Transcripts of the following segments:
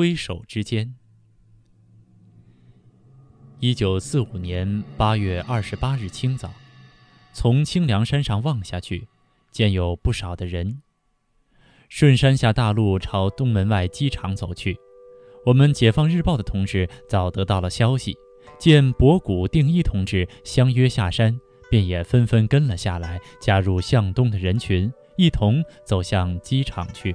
挥手之间。1945年8月28日清早，从清凉山上望下去，见有不少的人顺山下大路朝东门外机场走去。我们解放日报的同志早得到了消息，见博古、定一同志相约下山，便也纷纷跟了下来，加入向东的人群，一同走向机场去。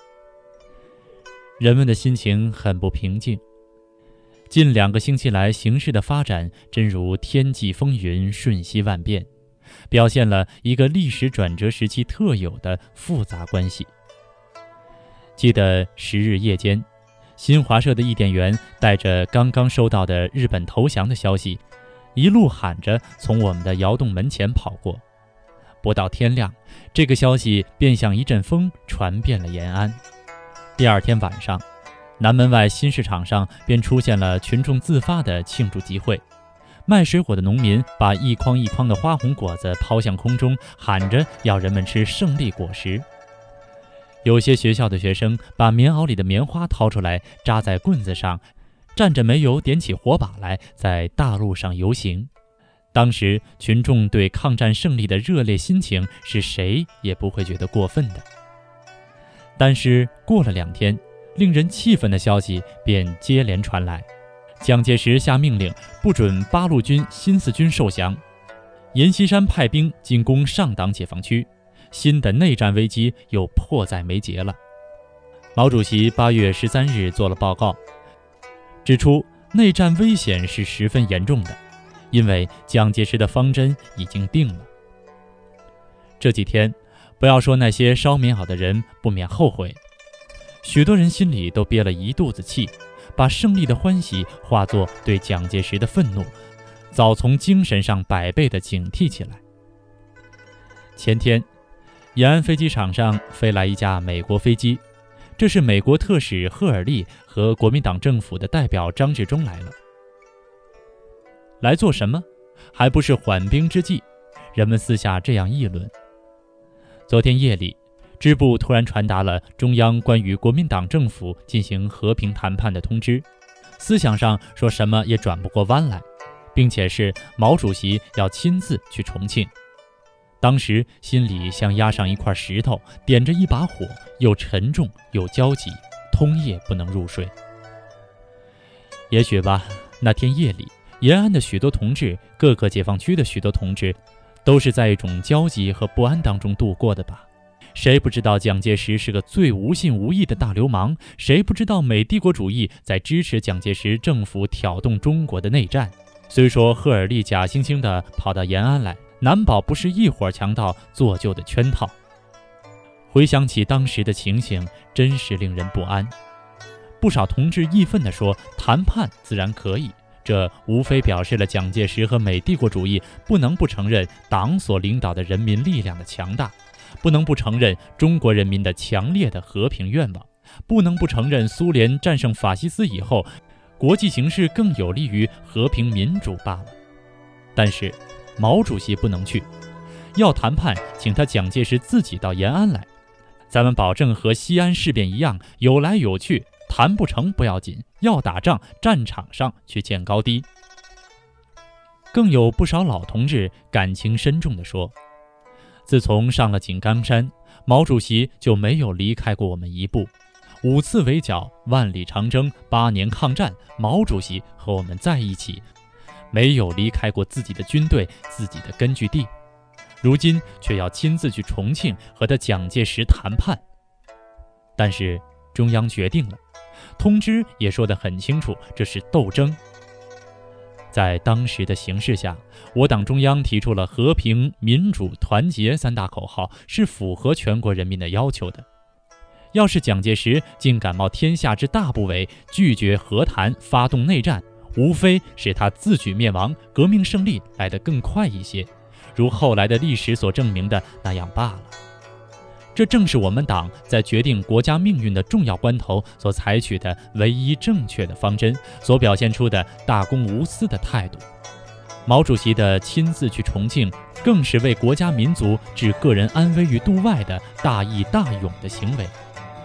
人们的心情很不平静。近2个星期来，形势的发展真如天际风云，瞬息万变，表现了一个历史转折时期特有的复杂关系。记得10日夜间，新华社的译电员带着刚刚收到的日本投降的消息，一路喊着从我们的窑洞门前跑过。不到天亮，这个消息便像一阵风传遍了延安。第2天晚上，南门外新市场上便出现了群众自发的庆祝集会。卖水果的农民把一筐一筐的花红果子抛向空中，喊着要人们吃胜利果实。有些学校的学生把棉袄里的棉花掏出来，扎在棍子上，蘸着煤油点起火把来，在大路上游行。当时群众对抗战胜利的热烈心情，是谁也不会觉得过分的。但是过了2天，令人气愤的消息便接连传来。蒋介石下命令，不准八路军新四军受降，阎锡山派兵进攻上党解放区，新的内战危机又迫在眉睫了。毛主席8月13日做了报告，指出内战危险是十分严重的，因为蒋介石的方针已经定了。这几天，不要说那些烧棉袄的人不免后悔，许多人心里都憋了一肚子气，把胜利的欢喜化作对蒋介石的愤怒，早从精神上100倍的警惕起来。前天，延安飞机场上飞来一架美国飞机，这是美国特使赫尔利和国民党政府的代表张治中来了。来做什么？还不是缓兵之计，人们私下这样议论。昨天夜里，支部突然传达了中央关于国民党政府进行和平谈判的通知，思想上说什么也转不过弯来，并且是毛主席要亲自去重庆。当时心里像压上一块石头，点着一把火，又沉重又焦急，通夜不能入睡。也许吧，那天夜里，延安的许多同志，各个解放区的许多同志，都是在一种焦急和不安当中度过的吧。谁不知道蒋介石是个最无信无义的大流氓？谁不知道美帝国主义在支持蒋介石政府挑动中国的内战？虽说赫尔利假惺惺地跑到延安来，难保不是一伙强盗做旧的圈套。回想起当时的情形，真是令人不安。不少同志义愤地说，谈判自然可以，这无非表示了蒋介石和美帝国主义不能不承认党所领导的人民力量的强大，不能不承认中国人民的强烈的和平愿望，不能不承认苏联战胜法西斯以后，国际形势更有利于和平民主罢了。但是毛主席不能去，要谈判，请他蒋介石自己到延安来，咱们保证和西安事变一样，有来有去，谈不成不要紧，要打仗，战场上去见高低。更有不少老同志感情深重地说，自从上了井冈山，毛主席就没有离开过我们一步。5次围剿，万里长征，8年抗战，毛主席和我们在一起，没有离开过自己的军队，自己的根据地。如今却要亲自去重庆和他蒋介石谈判。但是中央决定了，通知也说得很清楚，这是斗争。在当时的形势下，我党中央提出了和平、民主、团结3大口号，是符合全国人民的要求的。要是蒋介石竟敢冒天下之大不韪，拒绝和谈，发动内战，无非是他自取灭亡，革命胜利来得更快一些，如后来的历史所证明的那样罢了。这正是我们党在决定国家命运的重要关头所采取的唯一正确的方针，所表现出的大公无私的态度。毛主席的亲自去重庆，更是为国家民族置个人安危于度外的大义大勇的行为。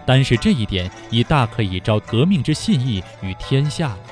单是这一点已大可以昭革命之信义于天下了。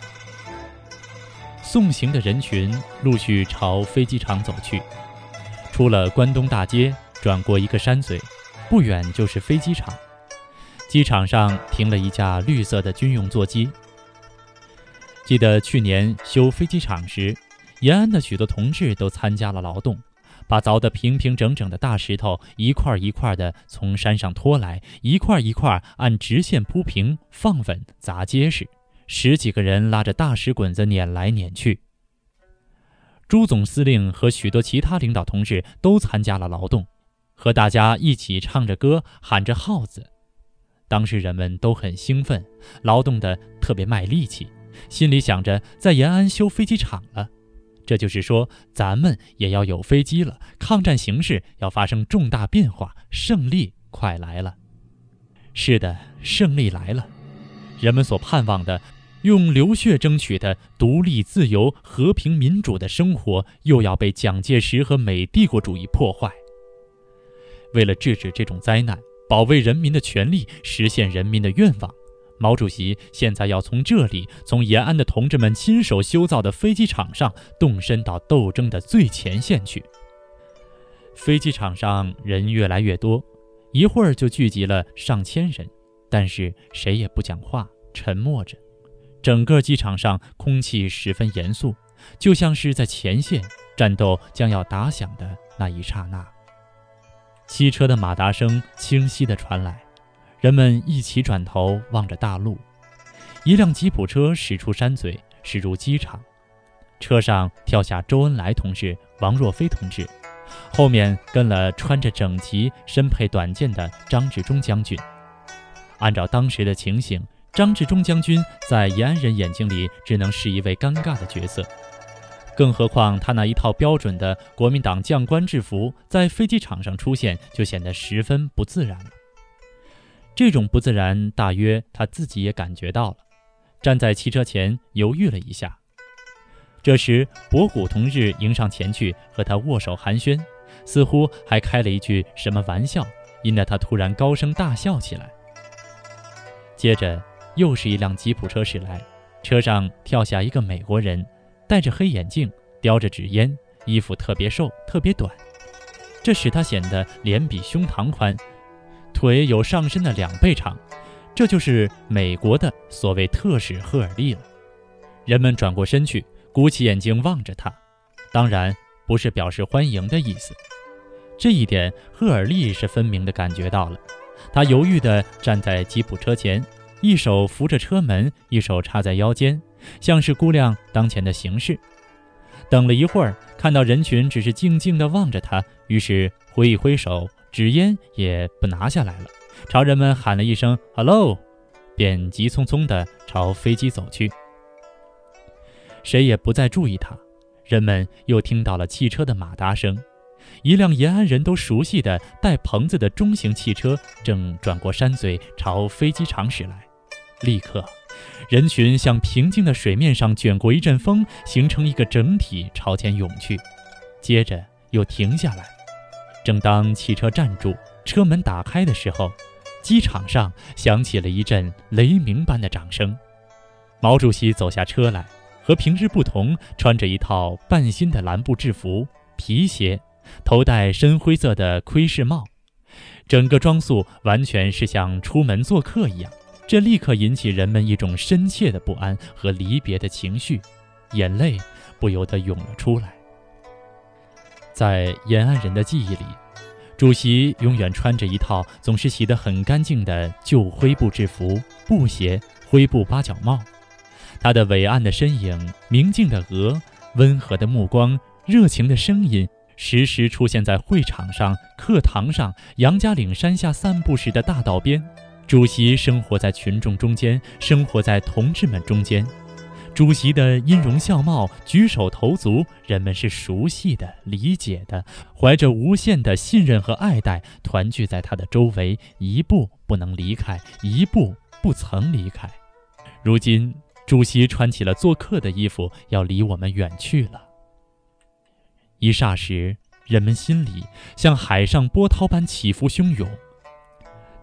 送行的人群陆续朝飞机场走去，出了关东大街，转过一个山嘴，不远就是飞机场。机场上停了一架绿色的军用座机。记得去年修飞机场时，延安的许多同志都参加了劳动，把凿得平平整整的大石头一块一块的从山上拖来，一块一块按直线铺平，放稳砸结实。10几个人拉着大石滚子撵来撵去。朱总司令和许多其他领导同志都参加了劳动，和大家一起唱着歌，喊着号子。当时人们都很兴奋，劳动的特别卖力气，心里想着在延安修飞机场了，这就是说咱们也要有飞机了，抗战形势要发生重大变化，胜利快来了。是的，胜利来了，人们所盼望的用流血争取的独立自由和平民主的生活又要被蒋介石和美帝国主义破坏。为了制止这种灾难，保卫人民的权利，实现人民的愿望，毛主席现在要从这里，从延安的同志们亲手修造的飞机场上动身到斗争的最前线去。飞机场上人越来越多，一会儿就聚集了上千人，但是谁也不讲话，沉默着。整个机场上空气十分严肃，就像是在前线，战斗将要打响的那一刹那。汽车的马达声清晰地传来，人们一起转头望着大路。一辆吉普车驶出山嘴，驶入机场，车上跳下周恩来同志、王若飞同志，后面跟了穿着整齐、身佩短剑的张治中将军。按照当时的情形，张治中将军在延安人眼睛里只能是一位尴尬的角色，更何况他那一套标准的国民党将官制服在飞机场上出现，就显得十分不自然了。这种不自然大约他自己也感觉到了，站在汽车前犹豫了一下。这时博古同志迎上前去和他握手寒暄，似乎还开了一句什么玩笑，引得他突然高声大笑起来。接着又是一辆吉普车驶来，车上跳下一个美国人，戴着黑眼镜，叼着纸烟，衣服特别瘦特别短，这使他显得脸比胸膛宽，腿有上身的2倍长，这就是美国的所谓特使赫尔利了。人们转过身去，鼓起眼睛望着他，当然不是表示欢迎的意思。这一点赫尔利是分明地感觉到了，他犹豫地站在吉普车前，一手扶着车门，一手插在腰间，像是估量当前的形势。等了一会儿，看到人群只是静静地望着他，于是挥一挥手，纸烟也不拿下来了，朝人们喊了一声 Hello， 便急匆匆地朝飞机走去。谁也不再注意他，人们又听到了汽车的马达声，一辆延安人都熟悉的带棚子的中型汽车正转过山嘴朝飞机场驶来。立刻人群向平静的水面上卷过一阵风，形成一个整体朝前涌去，接着又停下来。正当汽车站住，车门打开的时候，机场上响起了一阵雷鸣般的掌声。毛主席走下车来，和平日不同，穿着一套半新的蓝布制服，皮鞋，头戴深灰色的盔式帽，整个装束完全是像出门做客一样。这立刻引起人们一种深切的不安和离别的情绪，眼泪不由得涌了出来。在延安人的记忆里，主席永远穿着一套总是洗得很干净的旧灰布制服、布鞋、灰布八角帽。他的伟岸的身影、明净的额、温和的目光、热情的声音，时时出现在会场上、课堂上、杨家岭山下散步时的大道边。主席生活在群众中间，生活在同志们中间。主席的音容笑貌、举手投足，人们是熟悉的、理解的，怀着无限的信任和爱戴，团聚在他的周围，一步不能离开，一步不曾离开。如今，主席穿起了做客的衣服，要离我们远去了。一霎时，人们心里像海上波涛般起伏汹涌。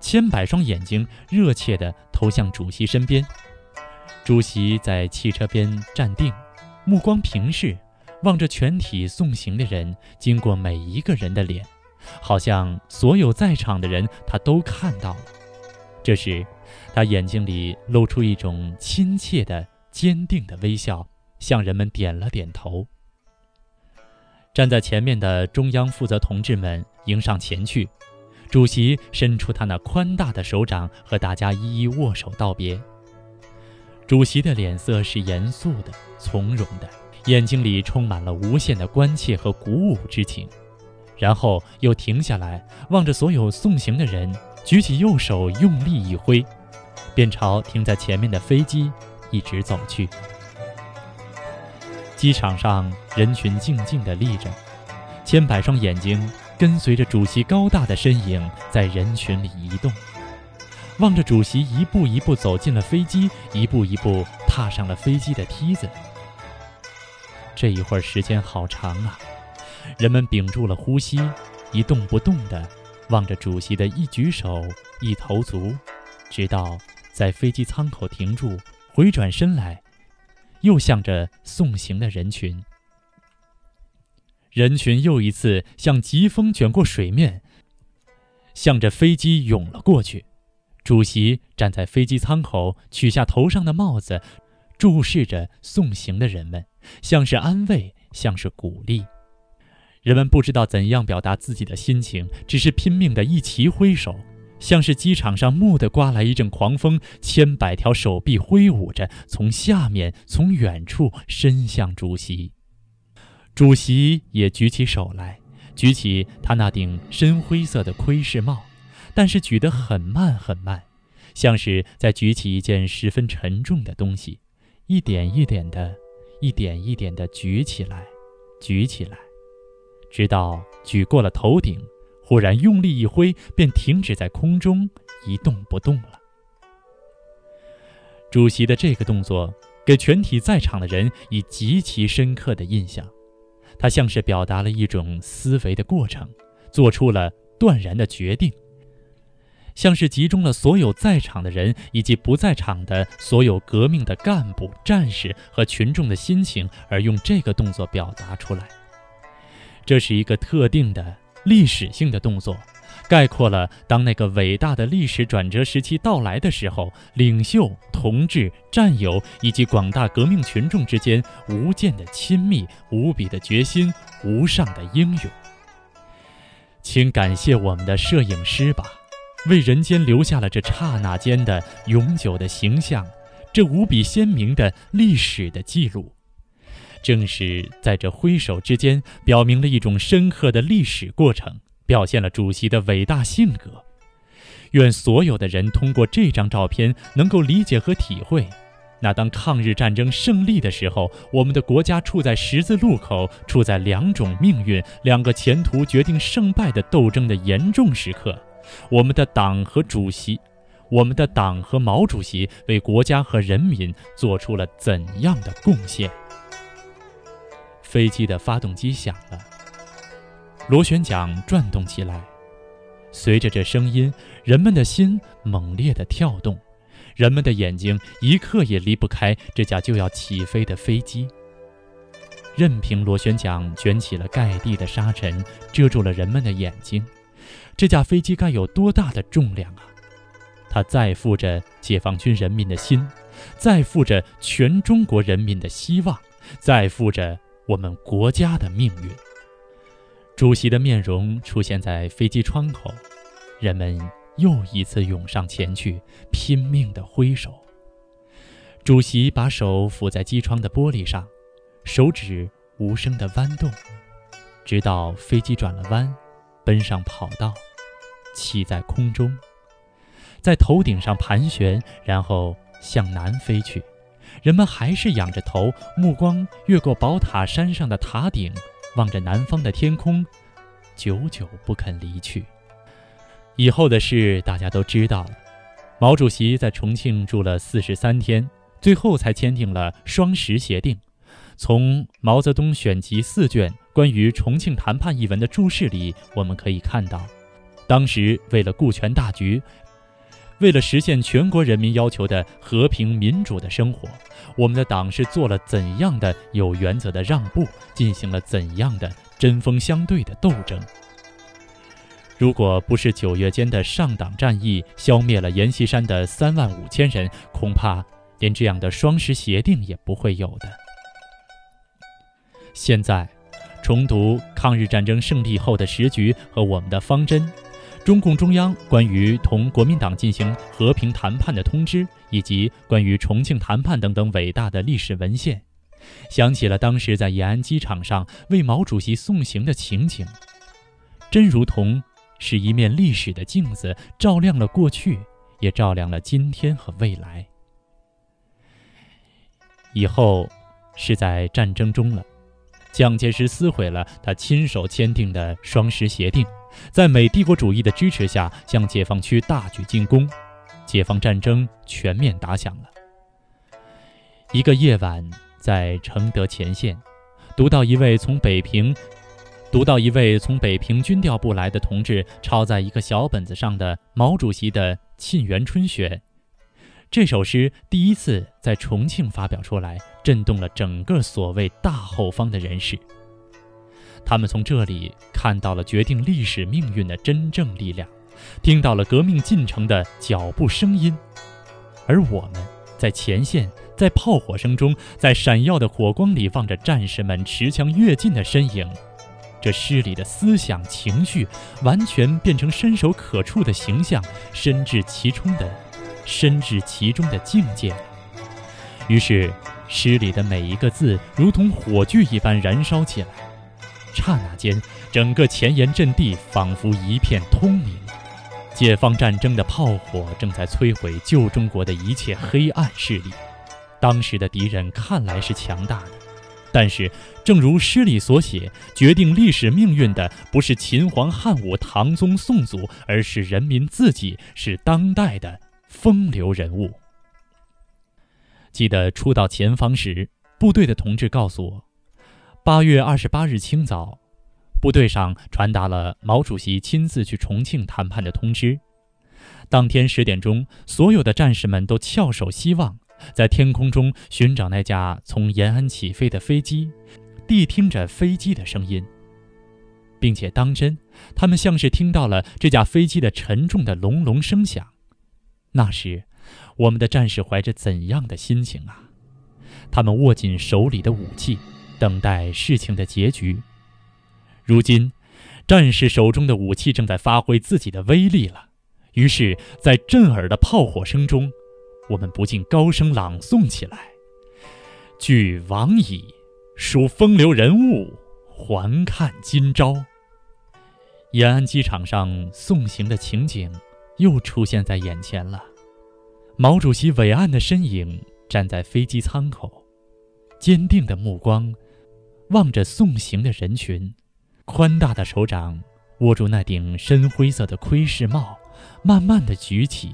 千百双眼睛热切地投向主席身边。主席在汽车边站定，目光平视，望着全体送行的人，经过每一个人的脸，好像所有在场的人他都看到了。这时他眼睛里露出一种亲切的坚定的微笑，向人们点了点头。站在前面的中央负责同志们迎上前去，主席伸出他那宽大的手掌，和大家一一握手道别。主席的脸色是严肃的、从容的，眼睛里充满了无限的关切和鼓舞之情。然后又停下来，望着所有送行的人，举起右手用力一挥，便朝停在前面的飞机一直走去。机场上人群静静地立着，千百双眼睛跟随着主席高大的身影在人群里移动，望着主席一步一步走进了飞机，一步一步踏上了飞机的梯子。这一会儿时间好长啊，人们屏住了呼吸，一动不动地望着主席的一举手一投足，直到在飞机舱口停住，回转身来，又向着送行的人群。人群又一次像疾风卷过水面，向着飞机涌了过去。主席站在飞机舱口，取下头上的帽子，注视着送行的人们，像是安慰，像是鼓励。人们不知道怎样表达自己的心情，只是拼命地一齐挥手，像是机场上蓦地刮来一阵狂风，千百条手臂挥舞着，从下面从远处伸向主席。主席也举起手来，举起他那顶深灰色的盔饰帽，但是举得很慢很慢，像是在举起一件十分沉重的东西，一点一点的，一点一点的举起来，举起来，直到举过了头顶，忽然用力一挥，便停止在空中，一动不动了。主席的这个动作给全体在场的人以极其深刻的印象，他像是表达了一种思维的过程，做出了断然的决定，像是集中了所有在场的人以及不在场的所有革命的干部、战士和群众的心情，而用这个动作表达出来。这是一个特定的历史性的动作，概括了当那个伟大的历史转折时期到来的时候，领袖、同志、战友以及广大革命群众之间无间的亲密、无比的决心、无上的英勇。请感谢我们的摄影师吧，为人间留下了这刹那间的永久的形象，这无比鲜明的历史的记录。正是在这挥手之间，表明了一种深刻的历史过程，表现了主席的伟大性格。愿所有的人通过这张照片能够理解和体会，那当抗日战争胜利的时候，我们的国家处在十字路口，处在两种命运、两个前途决定胜败的斗争的严重时刻。我们的党和毛主席为国家和人民做出了怎样的贡献？飞机的发动机响了，螺旋桨转动起来，随着这声音，人们的心猛烈地跳动，人们的眼睛一刻也离不开这架就要起飞的飞机。任凭螺旋桨卷起了盖地的沙尘，遮住了人们的眼睛，这架飞机该有多大的重量啊！它载负着解放军人民的心，载负着全中国人民的希望，载负着我们国家的命运。主席的面容出现在飞机窗口，人们又一次涌上前去，拼命地挥手。主席把手抚在机窗的玻璃上，手指无声地弯动，直到飞机转了弯，奔上跑道，起在空中，在头顶上盘旋，然后向南飞去。人们还是仰着头，目光越过宝塔山上的塔顶，望着南方的天空，久久不肯离去。以后的事大家都知道了，毛主席在重庆住了43天，最后才签订了双十协定。从毛泽东选集4卷关于重庆谈判一文的注释里，我们可以看到，当时为了顾全大局， 为了实现全国人民要求的和平民主的生活，我们的党是做了怎样的有原则的让步，进行了怎样的针锋相对的斗争。如果不是9月间的上党战役消灭了阎锡山的35000人，恐怕连这样的双十协定也不会有的。现在重读抗日战争胜利后的时局和我们的方针，中共中央关于同国民党进行和平谈判的通知，以及关于重庆谈判等等伟大的历史文献，想起了当时在延安机场上为毛主席送行的情景，真如同是一面历史的镜子，照亮了过去，也照亮了今天和未来。以后是在战争中了，蒋介石撕毁了他亲手签订的双十协定，在美帝国主义的支持下向解放区大举进攻，解放战争全面打响了。一个夜晚，在承德前线，读到一位从北平军调部来的同志抄在一个小本子上的毛主席的《沁园春雪》。这首诗第一次在重庆发表出来，震动了整个所谓大后方的人士。他们从这里看到了决定历史命运的真正力量，听到了革命进程的脚步声音。而我们在前线，在炮火声中，在闪耀的火光里望着战士们持枪跃进的身影，这诗里的思想情绪完全变成伸手可触的形象，深至其中的境界。于是诗里的每一个字如同火炬一般燃烧起来，刹那间整个前沿阵地仿佛一片通明。解放战争的炮火正在摧毁旧中国的一切黑暗势力。当时的敌人看来是强大的，但是正如诗里所写，决定历史命运的不是秦皇汉武唐宗宋祖，而是人民自己，是当代的风流人物。记得初到前方时，部队的同志告诉我，8月28日清早，部队上传达了毛主席亲自去重庆谈判的通知。当天10点钟，所有的战士们都翘首希望，在天空中寻找那架从延安起飞的飞机，谛听着飞机的声音，并且当真，他们像是听到了这架飞机的沉重的隆隆声响。那时我们的战士怀着怎样的心情啊？他们握紧手里的武器，等待事情的结局。如今战士手中的武器正在发挥自己的威力了，于是在震耳的炮火声中，我们不禁高声朗诵起来：俱往矣，属风流人物，还看今朝。延安机场上送行的情景又出现在眼前了。毛主席伟岸的身影站在飞机舱口，坚定的目光望着送行的人群，宽大的手掌握住那顶深灰色的盔饰帽，慢慢地举起，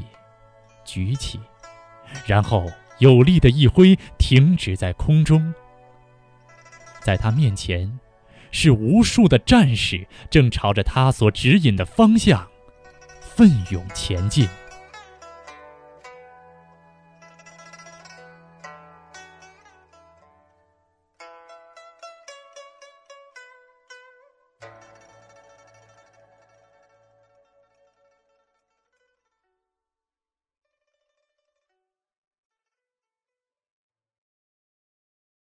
然后有力的一挥，停止在空中。在他面前是无数的战士，正朝着他所指引的方向奋勇前进。